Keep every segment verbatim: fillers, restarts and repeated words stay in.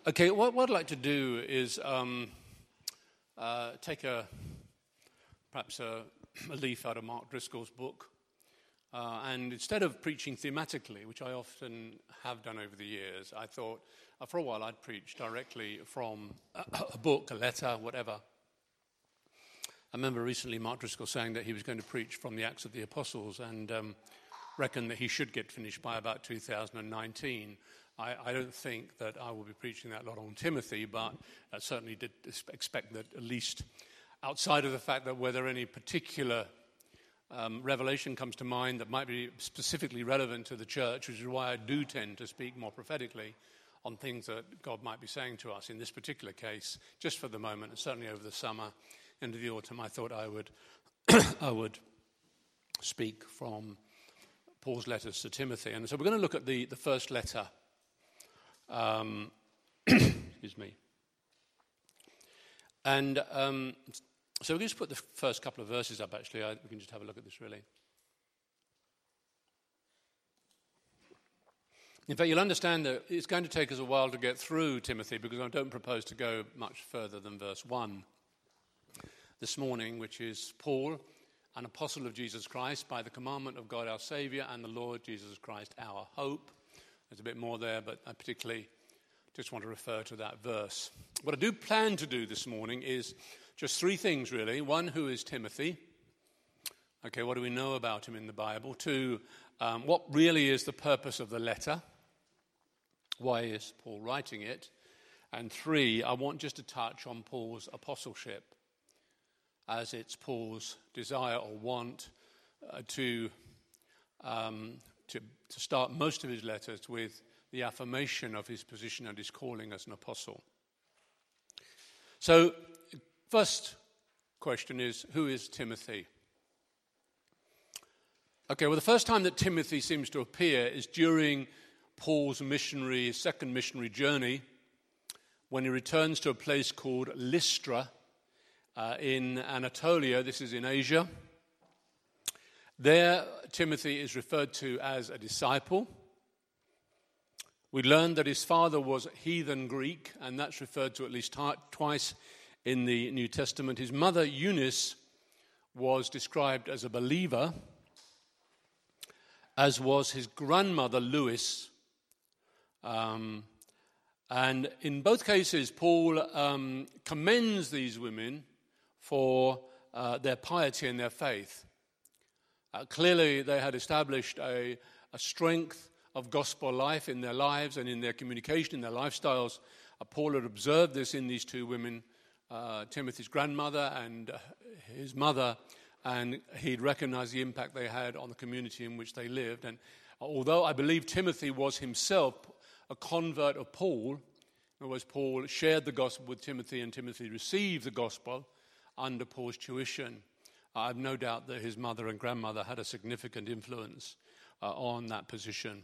Okay, what, what I'd like to do is um, uh, take a perhaps a, a leaf out of Mark Driscoll's book, uh, and instead of preaching thematically, which I often have done over the years, I thought uh, for a while I'd preach directly from a, a book, a letter, whatever. I remember recently Mark Driscoll saying that he was going to preach from the Acts of the Apostles and um, reckoned that he should get finished by about two thousand nineteen. I, I don't think that I will be preaching that lot on Timothy, but I certainly did expect that at least outside of the fact that whether any particular um, revelation comes to mind that might be specifically relevant to the church, which is why I do tend to speak more prophetically on things that God might be saying to us in this particular case, just for the moment, and certainly over the summer into the autumn, I thought I would I would speak from Paul's letters to Timothy. And so we're going to look at the, the first letter. Um, excuse me. And um, so we're going to put the first couple of verses up, actually. I, we can just have a look at this, really. In fact, you'll understand that it's going to take us a while to get through Timothy, because I don't propose to go much further than verse one this morning, which is Paul, an apostle of Jesus Christ, by the commandment of God our Saviour and the Lord Jesus Christ our hope. There's a bit more there, but I particularly just want to refer to that verse. What I do plan to do this morning is just three things, really. One, who is Timothy? Okay, what do we know about him in the Bible? Two, um, what really is the purpose of the letter? Why is Paul writing it? And three, I want just to touch on Paul's apostleship, as it's Paul's desire or want uh, to, um, to to start most of his letters with the affirmation of his position and his calling as an apostle. So, first question is, who is Timothy? Okay, well, the first time that Timothy seems to appear is during Paul's missionary, second missionary journey, when he returns to a place called Lystra, Uh, in Anatolia. This is in Asia. There, Timothy is referred to as a disciple. We learned that his father was heathen Greek, and that's referred to at least t- twice in the New Testament. His mother, Eunice, was described as a believer, as was his grandmother, Lois. Um, and in both cases, Paul um, commends these women for uh, their piety and their faith. Uh, clearly, they had established a, a strength of gospel life in their lives and in their communication, in their lifestyles. Uh, Paul had observed this in these two women, uh, Timothy's grandmother and uh, his mother, and he'd recognized the impact they had on the community in which they lived. And although I believe Timothy was himself a convert of Paul, in other words, Paul shared the gospel with Timothy and Timothy received the gospel under Paul's tuition, I have no doubt that his mother and grandmother had a significant influence uh, on that position.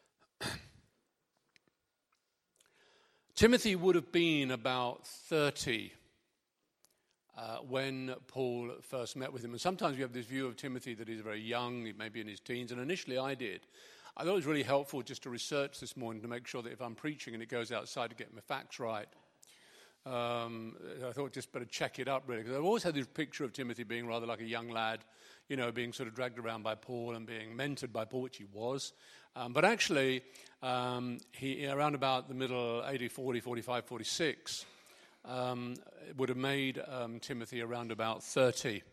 Timothy would have been about thirty uh, when Paul first met with him. And sometimes we have this view of Timothy that he's very young, he may be in his teens, and initially I did. I thought it was really helpful just to research this morning to make sure that if I'm preaching and it goes outside to get my facts right, Um, I thought just better check it up, really, because I've always had this picture of Timothy being rather like a young lad, you know, being sort of dragged around by Paul and being mentored by Paul, which he was. Um, but actually, um, he around about the middle, A D forty, forty-five, forty-six, um, would have made um, Timothy around about thirty.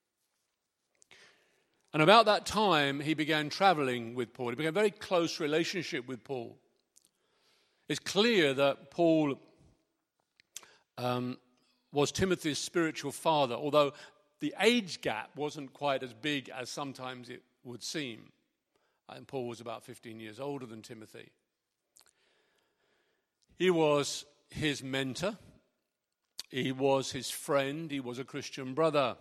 And about that time, he began traveling with Paul. He began a very close relationship with Paul. It's clear that Paul Um, was Timothy's spiritual father, although the age gap wasn't quite as big as sometimes it would seem. And Paul was about fifteen years older than Timothy. He was his mentor. He was his friend. He was a Christian brother.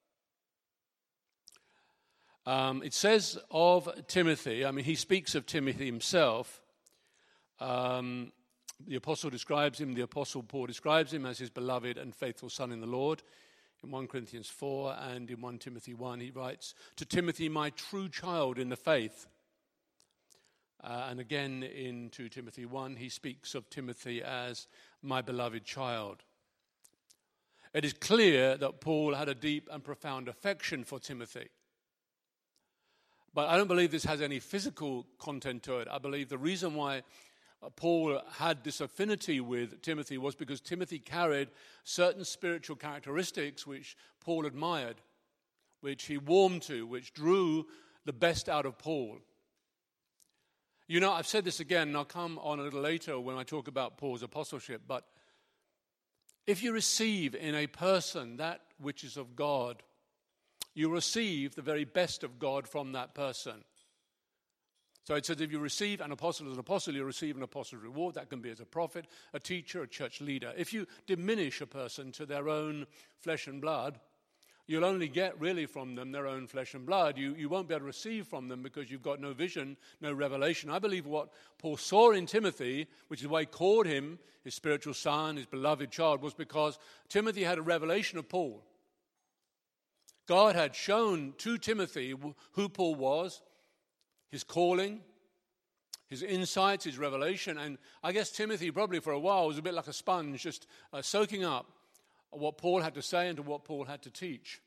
Um, it says of Timothy, I mean, he speaks of Timothy himself. Um, The apostle describes him, the apostle Paul describes him as his beloved and faithful son in the Lord. In First Corinthians four and in First Timothy one, he writes, "To Timothy, my true child in the faith." Uh, and again in Second Timothy one, he speaks of Timothy as my beloved child. It is clear that Paul had a deep and profound affection for Timothy. But I don't believe this has any physical content to it. I believe the reason why Paul had this affinity with Timothy was because Timothy carried certain spiritual characteristics which Paul admired, which he warmed to, which drew the best out of Paul. You know, I've said this again, and I'll come on a little later when I talk about Paul's apostleship, but if you receive in a person that which is of God, you receive the very best of God from that person. So it says if you receive an apostle as an apostle, you receive an apostle's reward. That can be as a prophet, a teacher, a church leader. If you diminish a person to their own flesh and blood, you'll only get really from them their own flesh and blood. You, you won't be able to receive from them because you've got no vision, no revelation. I believe what Paul saw in Timothy, which is why he called him his spiritual son, his beloved child, was because Timothy had a revelation of Paul. God had shown to Timothy who Paul was, his calling, his insights, his revelation. And I guess Timothy probably for a while was a bit like a sponge, just uh, soaking up what Paul had to say and to what Paul had to teach.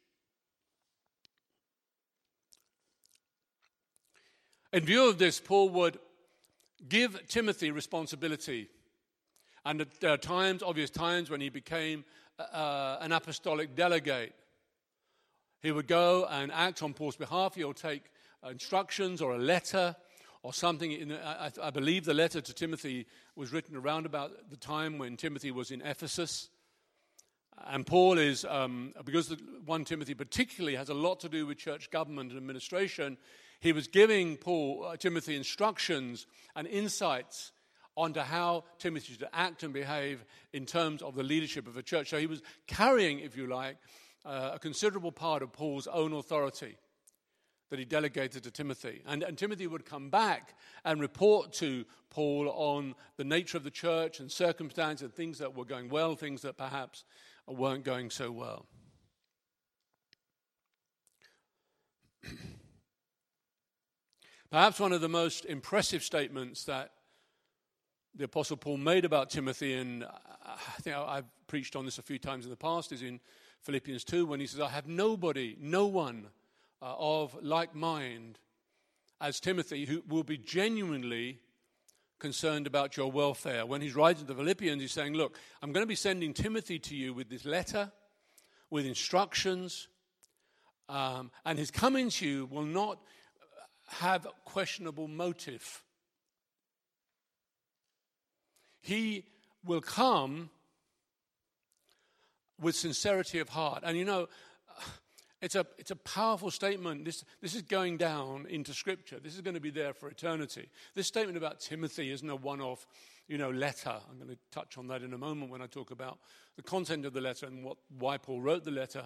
In view of this, Paul would give Timothy responsibility. And there are times, obvious times, when he became uh, an apostolic delegate. He would go and act on Paul's behalf. He'll take instructions or a letter or something. In, I, I believe the letter to Timothy was written around about the time when Timothy was in Ephesus. And Paul is, um, because the, First Timothy particularly has a lot to do with church government and administration, he was giving Paul, uh, Timothy instructions and insights onto how Timothy should act and behave in terms of the leadership of a church. So he was carrying, if you like, uh, a considerable part of Paul's own authority that he delegated to Timothy. And, and Timothy would come back and report to Paul on the nature of the church and circumstances and things that were going well, things that perhaps weren't going so well. Perhaps one of the most impressive statements that the Apostle Paul made about Timothy, and I think I've preached on this a few times in the past, is in Philippians two, when he says, I have nobody, no one uh, of like mind as Timothy who will be genuinely concerned about your welfare. When he's writing to the Philippians, he's saying, look, I'm going to be sending Timothy to you with this letter, with instructions, um, and his coming to you will not have questionable motive. He will come with sincerity of heart. And you know, it's a it's a powerful statement. This this is going down into Scripture. This is going to be there for eternity. This statement about Timothy isn't a one-off, you know, letter. I'm going to touch on that in a moment when I talk about the content of the letter and what why Paul wrote the letter.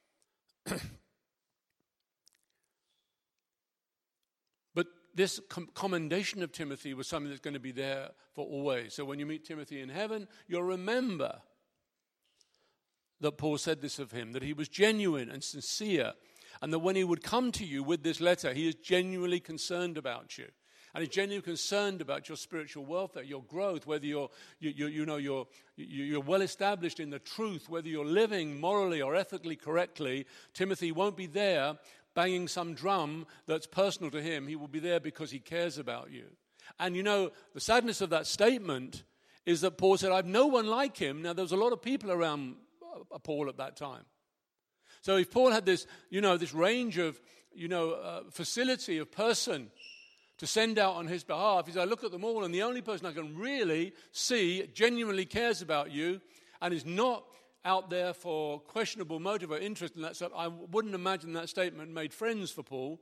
But this com- commendation of Timothy was something that's going to be there for always. So when you meet Timothy in heaven, you'll remember that Paul said this of him, that he was genuine and sincere, and that when he would come to you with this letter, he is genuinely concerned about you. And he's genuinely concerned about your spiritual welfare, your growth, whether you're, you, you, you know, you're, you're well established in the truth, whether you're living morally or ethically correctly. Timothy won't be there banging some drum that's personal to him. He will be there because he cares about you. And you know, the sadness of that statement is that Paul said, I've no one like him. Now, there was a lot of people around Paul at that time. So if Paul had this, you know, this range of, you know, uh, facility of person to send out on his behalf, he said, I look at them all, and the only person I can really see genuinely cares about you and is not out there for questionable motive or interest in that stuff, I wouldn't imagine that statement made friends for Paul.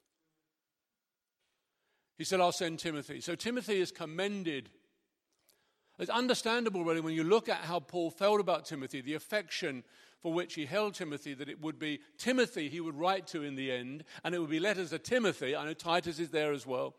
He said, I'll send Timothy. So Timothy is commended. It's understandable, really, when you look at how Paul felt about Timothy, the affection for which he held Timothy, that it would be Timothy he would write to in the end, and it would be letters to Timothy. I know Titus is there as well.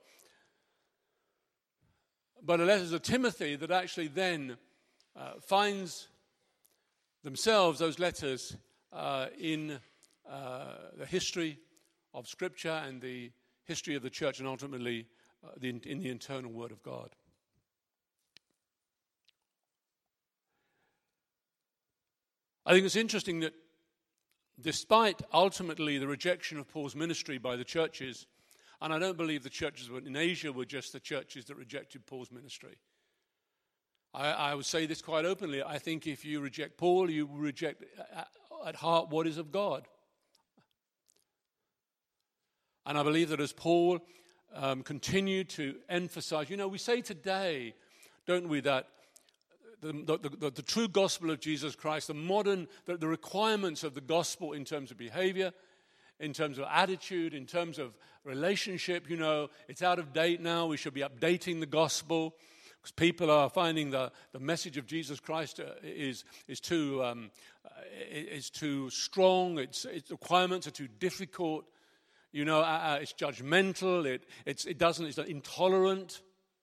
But a letter to Timothy that actually then uh, finds themselves, those letters, uh, in uh, the history of Scripture and the history of the church, and ultimately uh, the, in the internal Word of God. I think it's interesting that despite ultimately the rejection of Paul's ministry by the churches, and I don't believe the churches in Asia were just the churches that rejected Paul's ministry. I, I would say this quite openly. I think if you reject Paul, you reject at heart what is of God. And I believe that as Paul um, continued to emphasize, you know, we say today, don't we, that The, the, the, the true gospel of Jesus Christ, the modern, the, the requirements of the gospel in terms of behavior, in terms of attitude, in terms of relationship, you know, it's out of date now. We should be updating the gospel because people are finding the, the message of Jesus Christ is, is, too, um, is too strong. Its, its requirements are too difficult. You know, uh, it's judgmental. It, it's, it doesn't, it's intolerant.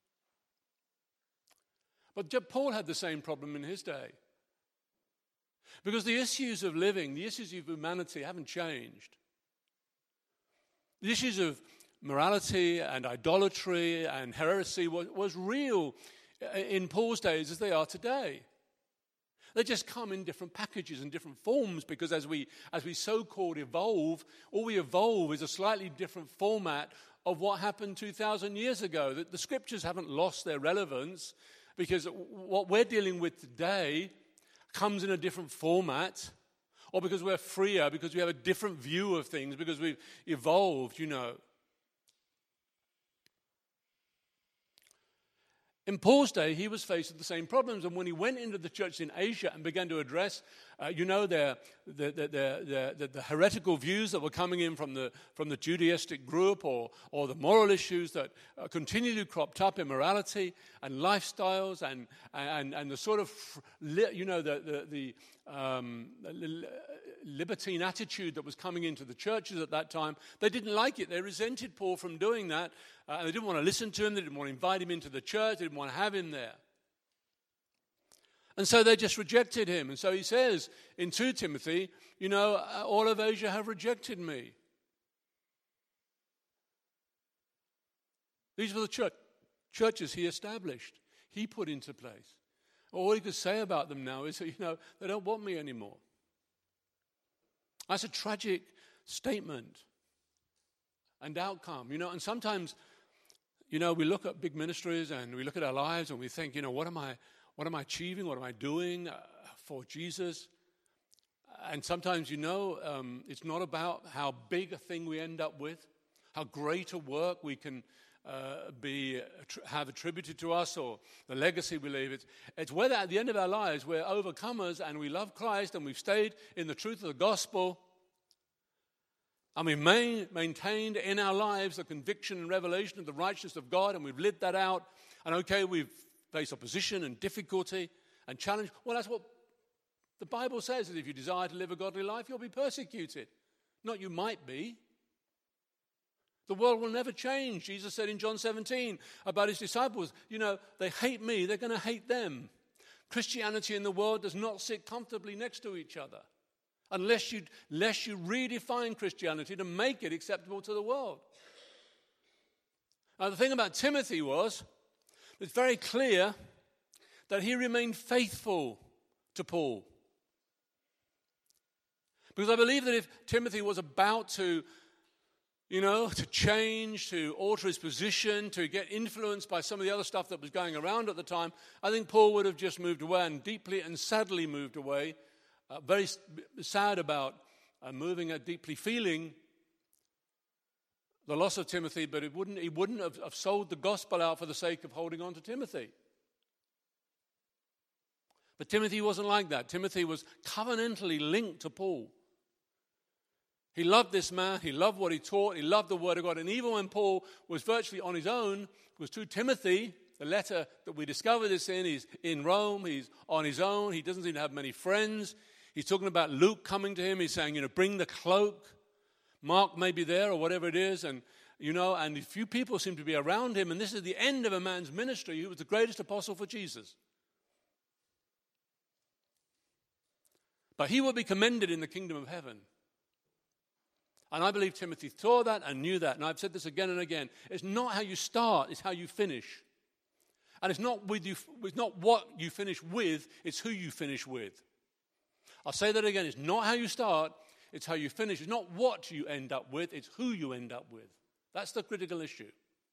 But Paul had the same problem in his day. Because the issues of living, the issues of humanity haven't changed. The issues of morality and idolatry and heresy was, was real in Paul's days as they are today. They just come in different packages and different forms because as we, as we so-called evolve, all we evolve is a slightly different format of what happened two thousand years ago. The, the scriptures haven't lost their relevance, because what we're dealing with today comes in a different format, or because we're freer, because we have a different view of things, because we've evolved, you know. In Paul's day, he was faced with the same problems, and when he went into the church in Asia and began to address, uh, you know, the the, the, the, the the heretical views that were coming in from the from the Judaistic group, or or the moral issues that uh, continually cropped up, immorality and lifestyles, and and and the sort of, you know, the the, the um, libertine attitude that was coming into the churches at that time. They didn't like it. They resented Paul from doing that. Uh, and they didn't want to listen to him. They didn't want to invite him into the church. They didn't want to have him there. And so they just rejected him. And so he says in Second Timothy, you know, all of Asia have rejected me. These were the church, churches he established, he put into place. All he could say about them now is that, you know, they don't want me anymore. That's a tragic statement and outcome, you know, and sometimes, you know, we look at big ministries and we look at our lives and we think, you know, what am I, what am I achieving? What am I doing uh, for Jesus? And sometimes, you know, um, it's not about how big a thing we end up with, how great a work we can uh, be have attributed to us, or the legacy we leave. It's, it's whether at the end of our lives we're overcomers and we love Christ and we've stayed in the truth of the gospel, and we've main, maintained in our lives the conviction and revelation of the righteousness of God, and we've lived that out. And okay, we've faced opposition and difficulty and challenge. Well, that's what the Bible says, that if you desire to live a godly life, you'll be persecuted. Not you might be. The world will never change. Jesus said in John seventeen about his disciples, you know, they hate me, they're going to hate them. Christianity and the world does not sit comfortably next to each other. Unless you, unless you redefine Christianity to make it acceptable to the world. Now, the thing about Timothy was, it's very clear that he remained faithful to Paul. Because I believe that if Timothy was about to, you know, to change, to alter his position, to get influenced by some of the other stuff that was going around at the time, I think Paul would have just moved away, and deeply and sadly moved away. Uh, very sad about uh, moving, uh, deeply feeling the loss of Timothy, but it wouldn't, he wouldn't have, have sold the gospel out for the sake of holding on to Timothy. But Timothy wasn't like that. Timothy was covenantally linked to Paul. He loved this man, he loved what he taught, he loved the word of God. And even when Paul was virtually on his own, it was to Timothy, the letter that we discover this in, he's in Rome, he's on his own, he doesn't seem to have many friends. He's talking about Luke coming to him. He's saying, you know, bring the cloak. Mark may be there or whatever it is. And, you know, and a few people seem to be around him. And this is the end of a man's ministry who was the greatest apostle for Jesus. But he will be commended in the kingdom of heaven. And I believe Timothy saw that and knew that. And I've said this again and again. It's not how you start, it's how you finish. And it's not with you, it's not what you finish with, it's who you finish with. I'll say that again. It's not how you start, it's how you finish. It's not what you end up with, it's who you end up with. That's the critical issue.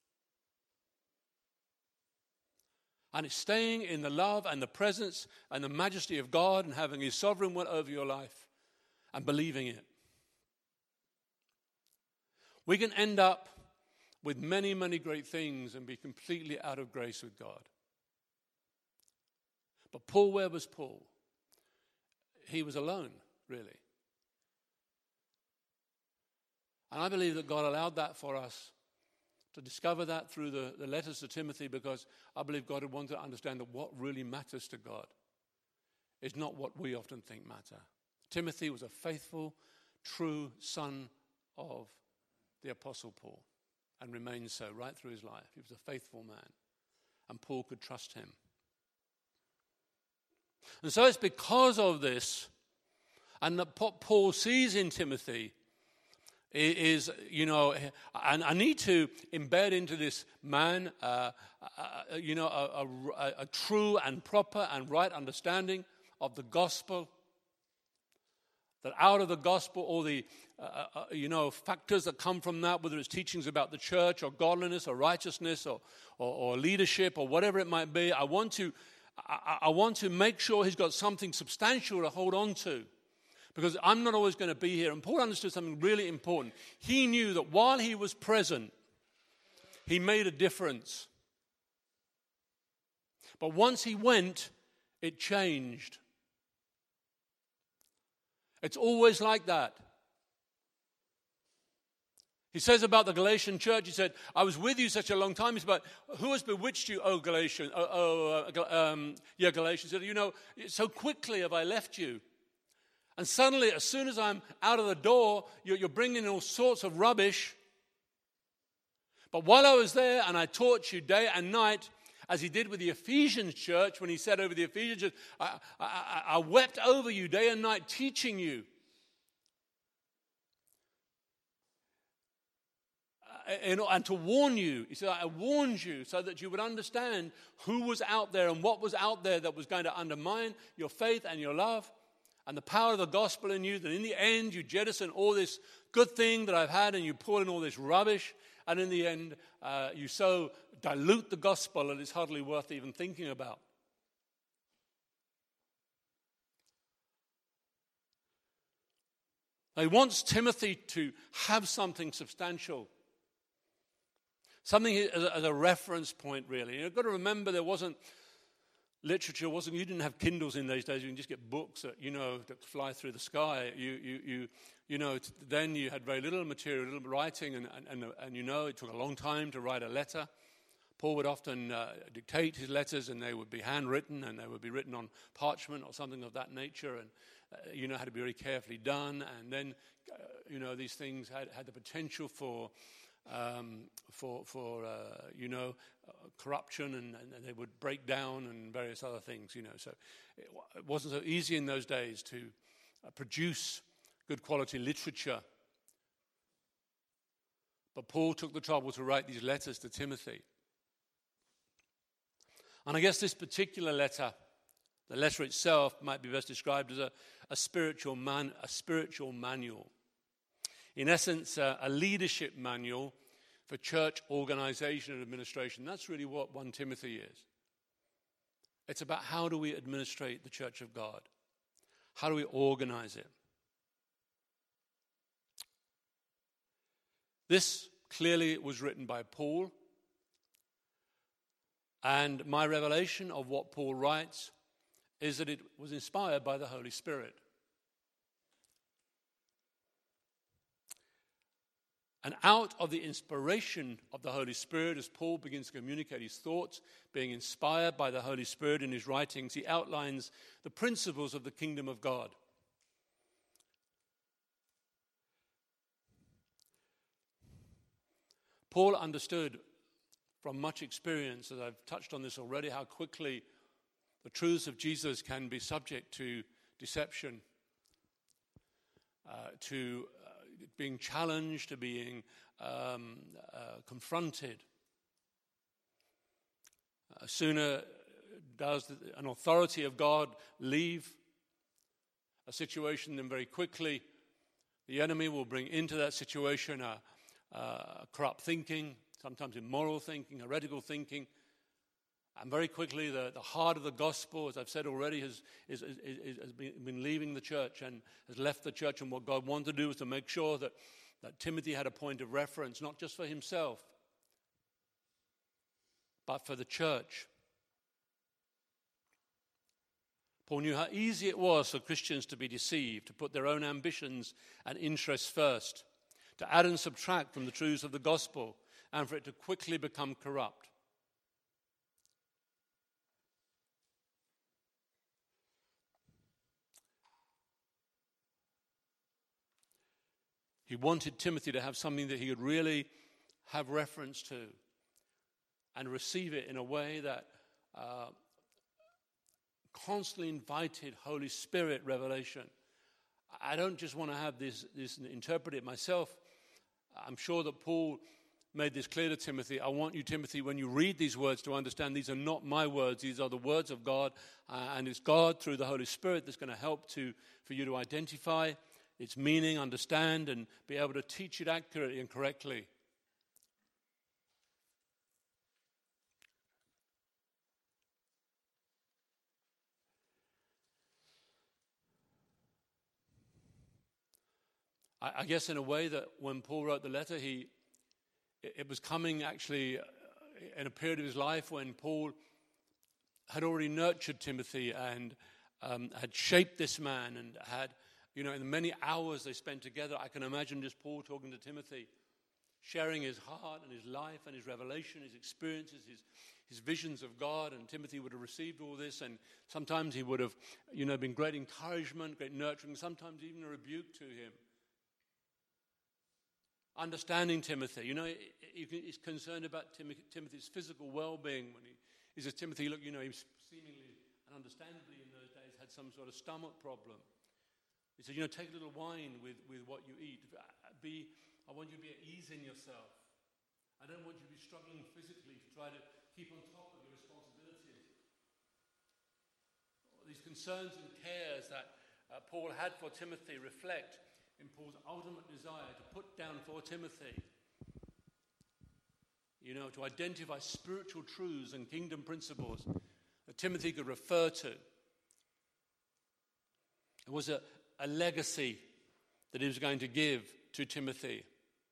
And it's staying in the love and the presence and the majesty of God and having his sovereign will over your life and believing it. We can end up with many, many great things and be completely out of grace with God. But Paul, where was Paul? He was alone, really. And I believe that God allowed that for us to discover that through the, the letters to Timothy, because I believe God would want to understand that what really matters to God is not what we often think matter. Timothy was a faithful, true son of the Apostle Paul and remained so right through his life. He was a faithful man, and Paul could trust him. And so it's because of this, and that what Paul sees in Timothy is, you know, and I need to embed into this man, uh, uh, you know, a, a, a true and proper and right understanding of the gospel. That out of the gospel, all the, uh, uh, you know, factors that come from that, whether it's teachings about the church or godliness or righteousness or, or, or leadership or whatever it might be, I want to, I, I want to make sure he's got something substantial to hold on to. Because I'm not always going to be here. And Paul understood something really important. He knew that while he was present, he made a difference. But once he went, it changed. It's always like that. He says about the Galatian church, he said, I was with you such a long time. He said, but who has bewitched you, oh, Galatians? Oh, oh uh, um, yeah, Galatians. He said, you know, so quickly have I left you. And suddenly, as soon as I'm out of the door, you're, you're bringing in all sorts of rubbish. But while I was there and I taught you day and night, as he did with the Ephesians church, when he said over the Ephesians church, I, I, I wept over you day and night, teaching you. And, and to warn you. He said, I warned you so that you would understand who was out there and what was out there that was going to undermine your faith and your love. And the power of the gospel in you, that in the end you jettison all this good thing that I've had and you pour in all this rubbish, and in the end uh, you so dilute the gospel that it's hardly worth even thinking about. He wants Timothy to have something substantial, something as a, as a reference point, really. You've got to remember there wasn't literature, wasn't, you didn't have Kindles in those days. You can just get books that, you know, that fly through the sky. You, you, you, you know, then you had very little material, little writing, and, and, and, and you know, it took a long time to write a letter. Paul would often uh, dictate his letters, and they would be handwritten, and they would be written on parchment or something of that nature, and, uh, you know, had to be very carefully done. And then, uh, you know, these things had, had the potential for, um, for, for uh, you know, uh, corruption, and, and they would break down and various other things, you know. So it, it wasn't so easy in those days to uh, produce good quality literature. But Paul took the trouble to write these letters to Timothy. And I guess this particular letter, the letter itself, might be best described as a, a spiritual man, a spiritual manual. In essence, uh, a leadership manual for church organization and administration. That's really what First Timothy is. It's about how do we administrate the church of God? How do we organize it? This clearly was written by Paul. And my revelation of what Paul writes is that it was inspired by the Holy Spirit. And out of the inspiration of the Holy Spirit, as Paul begins to communicate his thoughts, being inspired by the Holy Spirit in his writings, he outlines the principles of the kingdom of God. Paul understood from much experience, as I've touched on this already, how quickly the truths of Jesus can be subject to deception, uh, to uh, being challenged, to being um, uh, confronted. Uh, sooner does an authority of God leave a situation, then very quickly the enemy will bring into that situation a, a corrupt thinking, sometimes immoral thinking, heretical thinking. And very quickly, the, the heart of the gospel, as I've said already, has, is, is, is, has been, been leaving the church and has left the church. And what God wanted to do was to make sure that, that Timothy had a point of reference, not just for himself, but for the church. Paul knew how easy it was for Christians to be deceived, to put their own ambitions and interests first, to add and subtract from the truths of the gospel, and for it to quickly become corrupt. He wanted Timothy to have something that he could really have reference to and receive it in a way that uh, constantly invited Holy Spirit revelation. I don't just want to have this, this interpret it myself. I'm sure that Paul made this clear to Timothy. I want you, Timothy, when you read these words, to understand these are not my words. These are the words of God, uh, and it's God through the Holy Spirit that's going to help to for you to identify its meaning, understand, and be able to teach it accurately and correctly. I, I guess in a way that when Paul wrote the letter, he it, it was coming actually in a period of his life when Paul had already nurtured Timothy and um, had shaped this man and had, you know, in the many hours they spent together, I can imagine just Paul talking to Timothy, sharing his heart and his life and his revelation, his experiences, his, his visions of God, and Timothy would have received all this, and sometimes he would have, you know, been great encouragement, great nurturing, sometimes even a rebuke to him. Understanding Timothy, you know, he's concerned about Timothy's physical well-being when he, he says, Timothy, look, you know, he seemingly and understandably in those days had some sort of stomach problem. He said, you know, take a little wine with, with what you eat. Be, I want you to be at ease in yourself. I don't want you to be struggling physically to try to keep on top of your responsibilities. These concerns and cares that uh, Paul had for Timothy reflect in Paul's ultimate desire to put down for Timothy, you know, to identify spiritual truths and kingdom principles that Timothy could refer to. It was a, a legacy that he was going to give to Timothy.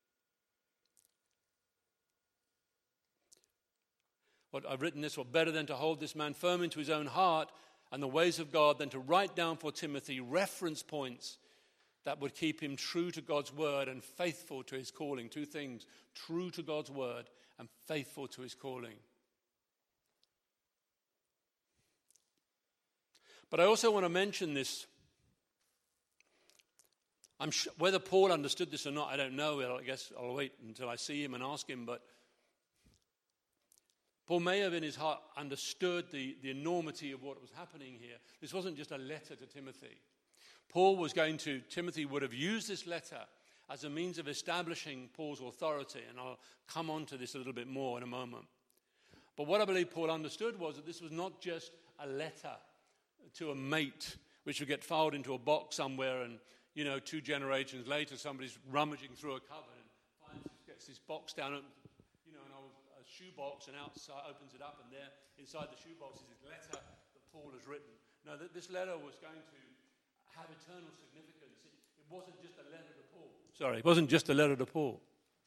What I've written this, what better than to hold this man firm into his own heart and the ways of God than to write down for Timothy reference points that would keep him true to God's word and faithful to his calling. Two things, true to God's word and faithful to his calling. But I also want to mention this. I'm sure, whether Paul understood this or not, I don't know. I guess I'll wait until I see him and ask him. But Paul may have in his heart understood the, the enormity of what was happening here. This wasn't just a letter to Timothy. Paul was going to, Timothy would have used this letter as a means of establishing Paul's authority. And I'll come on to this a little bit more in a moment. But what I believe Paul understood was that this was not just a letter to a mate, which would get filed into a box somewhere, and, you know, two generations later, somebody's rummaging through a cupboard and finds, gets this box down, you know, an old a shoebox, and outside opens it up, and there, inside the shoebox is this letter that Paul has written. No, that this letter was going to have eternal significance. It, it wasn't just a letter to Paul. Sorry, it wasn't just a letter to Paul.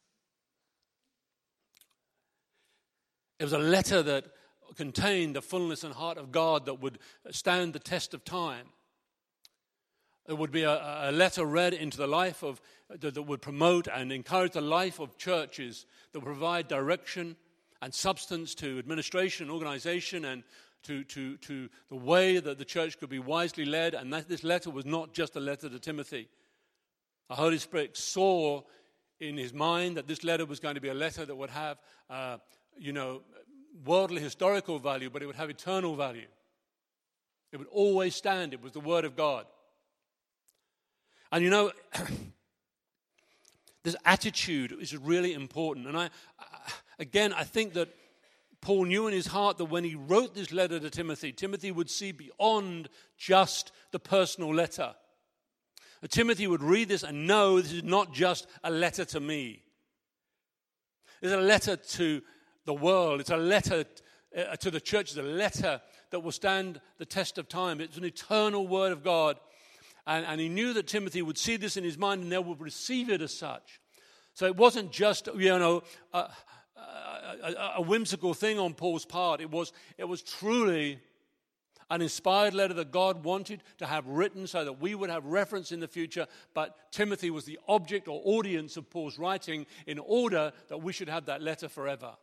It was a letter that contained the fullness and heart of God that would stand the test of time. It would be a, a letter read into the life of, that, that would promote and encourage the life of churches, that would provide direction and substance to administration, organization, and to, to, to the way that the church could be wisely led. And that this letter was not just a letter to Timothy. The Holy Spirit saw in his mind that this letter was going to be a letter that would have, uh, you know, worldly historical value, but it would have eternal value. It would always stand. It was the Word of God. And you know, This attitude is really important. And I, again, I think that Paul knew in his heart that when he wrote this letter to Timothy, Timothy would see beyond just the personal letter. That Timothy would read this and know this is not just a letter to me. It's a letter to the world. It's a letter to the church. It's a letter that will stand the test of time. It's an eternal word of God. And, and he knew that Timothy would see this in his mind and they would receive it as such. So it wasn't just, you know, a, a, a, a whimsical thing on Paul's part. It was, it was truly an inspired letter that God wanted to have written so that we would have reference in the future. But Timothy was the object or audience of Paul's writing in order that we should have that letter forever.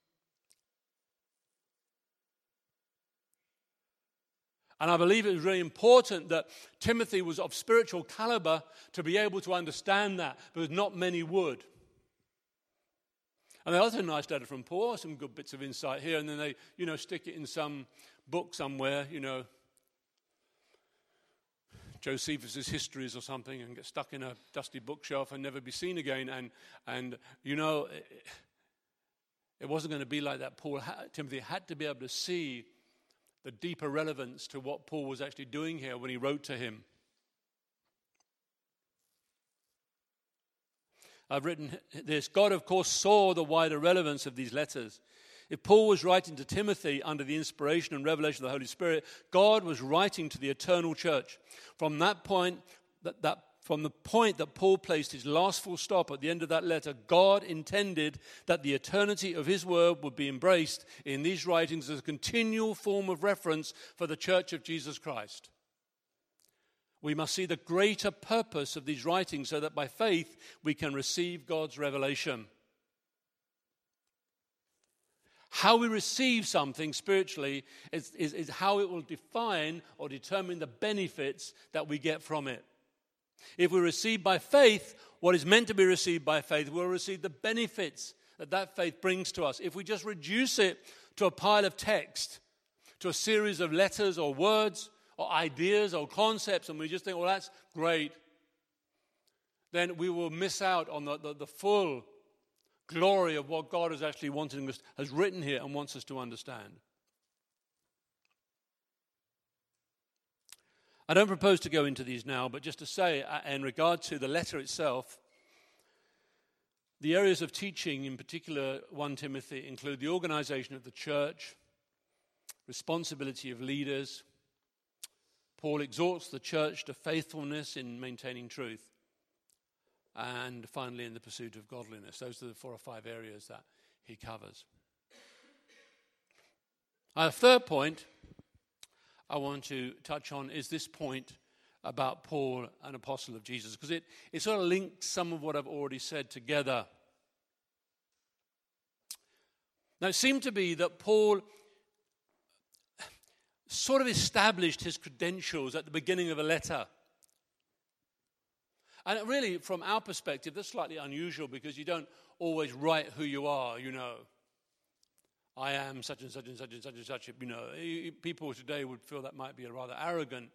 And I believe it was really important that Timothy was of spiritual caliber to be able to understand that, because not many would. And there's a nice letter from Paul, some good bits of insight here, and then they, you know, stick it in some book somewhere, you know, Josephus' Histories or something, and get stuck in a dusty bookshelf and never be seen again. And, and you know, it, it wasn't going to be like that. Paul, had, Timothy had to be able to see the deeper relevance to what Paul was actually doing here when he wrote to him. I've written this. God, of course, saw the wider relevance of these letters. If Paul was writing to Timothy under the inspiration and revelation of the Holy Spirit, God was writing to the eternal church. From that point, that, that From the point that Paul placed his last full stop at the end of that letter, God intended that the eternity of his word would be embraced in these writings as a continual form of reference for the church of Jesus Christ. We must see the greater purpose of these writings so that by faith we can receive God's revelation. How we receive something spiritually is, is, is how it will define or determine the benefits that we get from it. If we receive by faith what is meant to be received by faith, we'll receive the benefits that that faith brings to us. If we just reduce it to a pile of text, to a series of letters or words or ideas or concepts, and we just think, well, that's great, then we will miss out on the, the, the full glory of what God has actually wanted us, has written here and wants us to understand. I don't propose to go into these now, but just to say, in regard to the letter itself, the areas of teaching, in particular First Timothy, include the organization of the church, responsibility of leaders. Paul exhorts the church to faithfulness in maintaining truth, and finally in the pursuit of godliness. Those are the four or five areas that he covers. Our third point I want to touch on is this point about Paul, an apostle of Jesus, because it, it sort of links some of what I've already said together. Now, it seemed to be that Paul sort of established his credentials at the beginning of a letter. And really, from our perspective, that's slightly unusual because you don't always write who you are, you know. I am such and such and such and such and such, you know. People today would feel that might be a rather arrogant.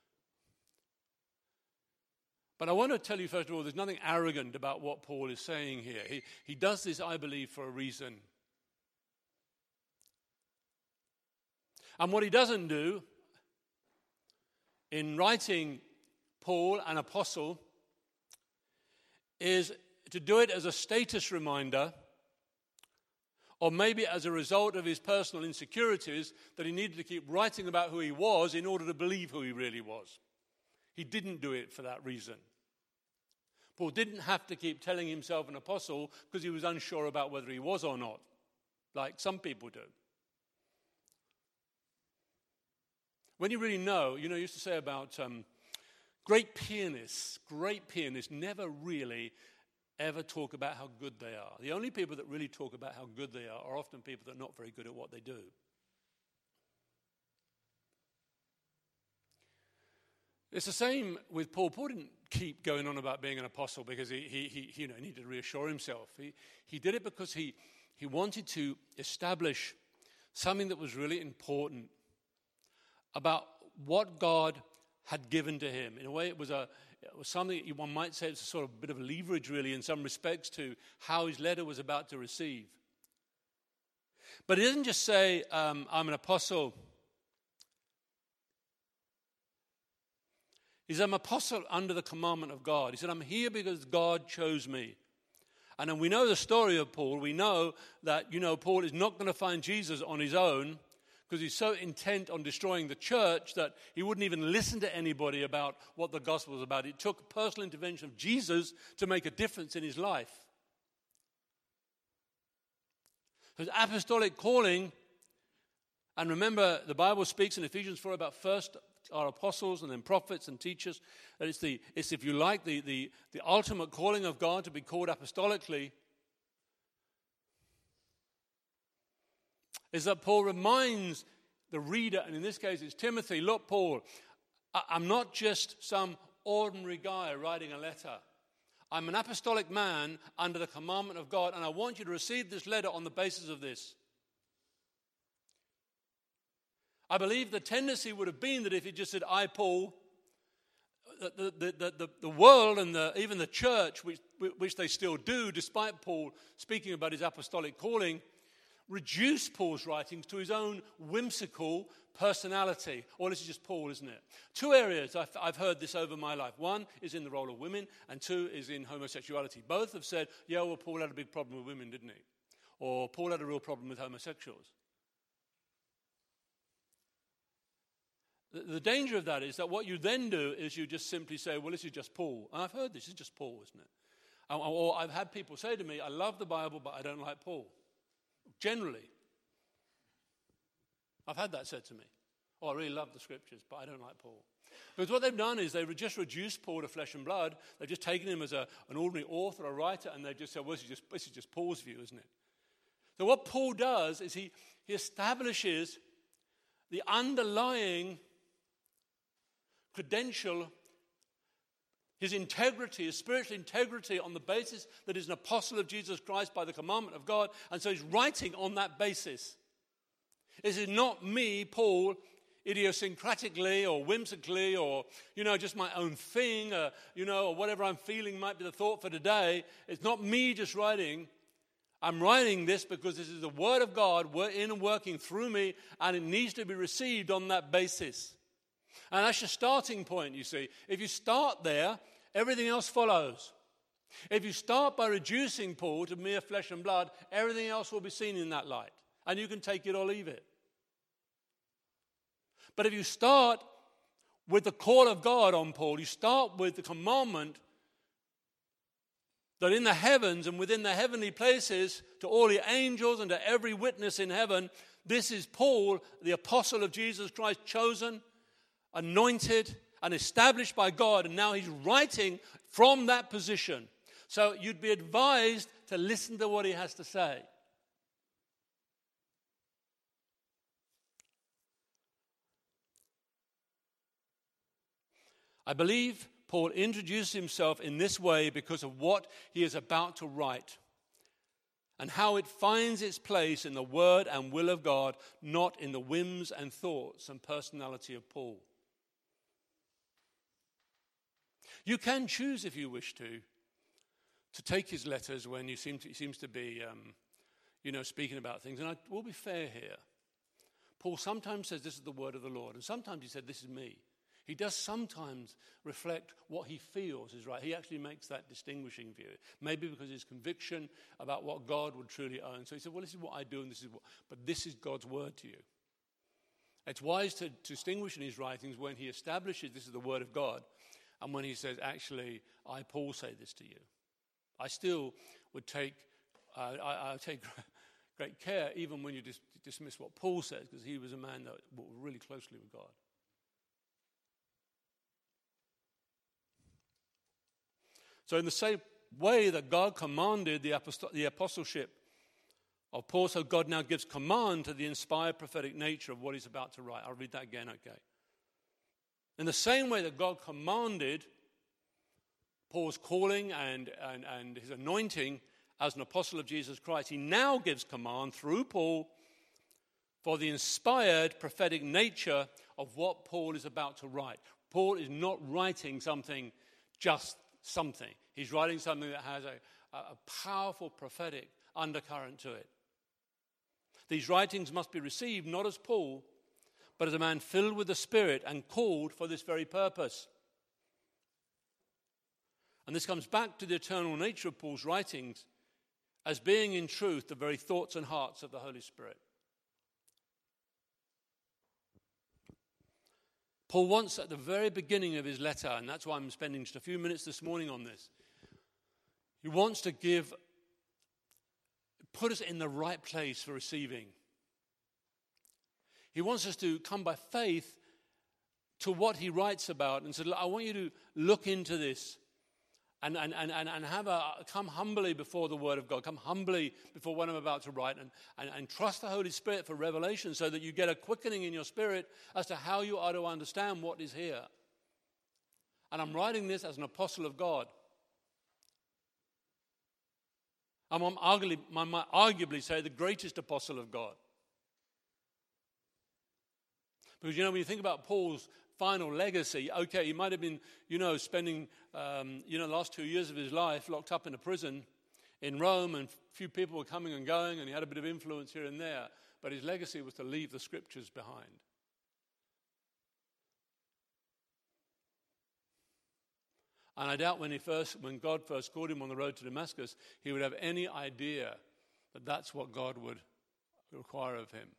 But I want to tell you, first of all, there's nothing arrogant about what Paul is saying here. He, he does this, I believe, for a reason. And what he doesn't do in writing Paul, an apostle, is to do it as a status reminder, or maybe as a result of his personal insecurities, that he needed to keep writing about who he was in order to believe who he really was. He didn't do it for that reason. Paul didn't have to keep telling himself an apostle because he was unsure about whether he was or not, like some people do. When you really know, you know, I used to say about um, great pianists, great pianists never really ever talk about how good they are. The only people that really talk about how good they are are often people that are not very good at what they do. It's the same with Paul. Paul didn't keep going on about being an apostle because he, he, he you know, needed to reassure himself. He, he did it because he, he wanted to establish something that was really important about what God had given to him. In a way, it was, a, it was something one might say it's a sort of bit of leverage, really, in some respects to how his letter was about to receive. But he doesn't just say, um, I'm an apostle. He said, I'm an apostle under the commandment of God. He said, I'm here because God chose me. And then we know the story of Paul. We know that, you know, Paul is not going to find Jesus on his own because he's so intent on destroying the church that he wouldn't even listen to anybody about what the gospel was about. It took personal intervention of Jesus to make a difference in his life. His apostolic calling, and remember, the Bible speaks in Ephesians four about first are apostles and then prophets and teachers. And it's, the, it's if you like, the, the, the ultimate calling of God to be called apostolically. Is that Paul reminds the reader, and in this case it's Timothy, look, Paul, I'm not just some ordinary guy writing a letter. I'm an apostolic man under the commandment of God, and I want you to receive this letter on the basis of this. I believe the tendency would have been that if he just said, I, Paul, the, the, the, the, the world and the, even the church, which, which they still do, despite Paul speaking about his apostolic calling, reduce Paul's writings to his own whimsical personality. Or this is just Paul, isn't it? Two areas I've, I've heard this over my life. One is in the role of women, and two is in homosexuality. Both have said, yeah, well, Paul had a big problem with women, didn't he? Or Paul had a real problem with homosexuals. The danger of that is that what you then do is you just simply say, well, this is just Paul. And I've heard this, it's just Paul, isn't it? Or I've had people say to me, I love the Bible, but I don't like Paul. Generally. I've had that said to me. Oh, I really love the scriptures, but I don't like Paul. Because what they've done is they've just reduced Paul to flesh and blood. They've just taken him as a, an ordinary author, a writer, and they've just said, well, this is just, this is just Paul's view, isn't it? So what Paul does is he, he establishes the underlying credential, his integrity, his spiritual integrity on the basis that he's an apostle of Jesus Christ by the commandment of God. And so he's writing on that basis. This is not me, Paul, idiosyncratically or whimsically or, you know, just my own thing, uh, you know, or whatever I'm feeling might be the thought for today. It's not me just writing. I'm writing this because this is the word of God in and working through me, and it needs to be received on that basis. And that's your starting point, you see. If you start there, everything else follows. If you start by reducing Paul to mere flesh and blood, everything else will be seen in that light. And you can take it or leave it. But if you start with the call of God on Paul, you start with the commandment that in the heavens and within the heavenly places, to all the angels and to every witness in heaven, this is Paul, the apostle of Jesus Christ, chosen, anointed, and established by God, and now he's writing from that position. So you'd be advised to listen to what he has to say. I believe Paul introduced himself in this way because of what he is about to write and how it finds its place in the word and will of God, not in the whims and thoughts and personality of Paul. You can choose, if you wish to, to take his letters when you seem to, he seems to be, um, you know, speaking about things. And I will be fair here. Paul sometimes says this is the word of the Lord, and sometimes he said this is me. He does sometimes reflect what he feels is right. He actually makes that distinguishing view. Maybe because his conviction about what God would truly own. So he said, well, this is what I do, and this is what, but this is God's word to you. It's wise to, to distinguish in his writings when he establishes this is the word of God, and when he says, actually, I, Paul, say this to you. I still would take, uh, I, I take great care, even when you dis- dismiss what Paul says, because he was a man that worked really closely with God. So in the same way that God commanded the, aposto- the apostleship of Paul, so God now gives command to the inspired prophetic nature of what he's about to write. I'll read that again, okay. In the same way that God commanded Paul's calling and, and, and his anointing as an apostle of Jesus Christ, he now gives command through Paul for the inspired prophetic nature of what Paul is about to write. Paul is not writing something, just something. He's writing something that has a, a powerful prophetic undercurrent to it. These writings must be received not as Paul, but as a man filled with the Spirit and called for this very purpose. And this comes back to the eternal nature of Paul's writings as being in truth the very thoughts and hearts of the Holy Spirit. Paul wants at the very beginning of his letter, and that's why I'm spending just a few minutes this morning on this, he wants to give, put us in the right place for receiving. He wants us to come by faith to what he writes about and said, I want you to look into this and, and, and, and have a, come humbly before the Word of God, come humbly before what I'm about to write and, and, and trust the Holy Spirit for revelation so that you get a quickening in your spirit as to how you are to understand what is here. And I'm writing this as an apostle of God. I'm arguably, I might arguably say the greatest apostle of God. Because, you know, when you think about Paul's final legacy, okay, he might have been, you know, spending, um, you know, the last two years of his life locked up in a prison in Rome, and a few people were coming and going, and he had a bit of influence here and there. But his legacy was to leave the scriptures behind. And I doubt when he first, when God first called him on the road to Damascus, he would have any idea that that's what God would require of him.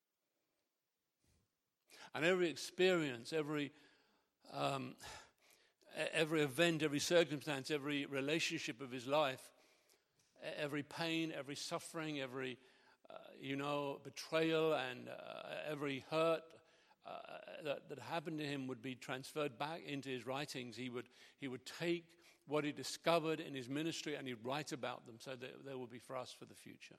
And every experience, every um, every event, every circumstance, every relationship of his life, every pain, every suffering, every, uh, you know, betrayal and uh, every hurt uh, that, that happened to him would be transferred back into his writings. He would, he would take what he discovered in his ministry and he'd write about them so that they will be for us for the future.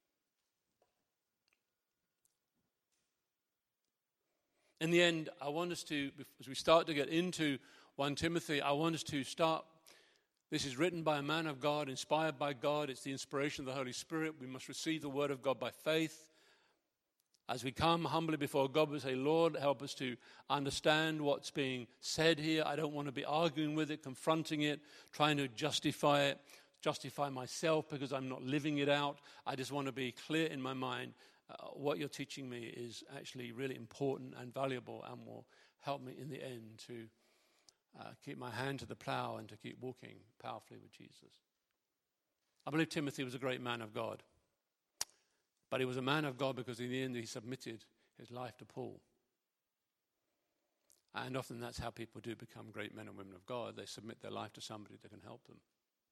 In the end, I want us to, as we start to get into First Timothy, I want us to start, this is written by a man of God, inspired by God. It's the inspiration of the Holy Spirit. We must receive the word of God by faith. As we come humbly before God, we say, Lord, help us to understand what's being said here. I don't want to be arguing with it, confronting it, trying to justify it, justify myself because I'm not living it out. I just want to be clear in my mind. Uh, what you're teaching me is actually really important and valuable and will help me in the end to uh, keep my hand to the plow and to keep walking powerfully with Jesus. I believe Timothy was a great man of God. But he was a man of God because in the end he submitted his life to Paul. And often that's how people do become great men and women of God. They submit their life to somebody that can help them.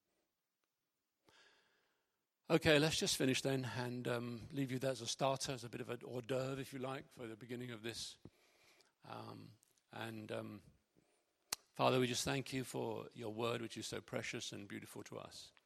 Okay, let's just finish then and um, leave you there as a starter, as a bit of an hors d'oeuvre, if you like, for the beginning of this. Um, and um, Father, we just thank you for your word, which is so precious and beautiful to us.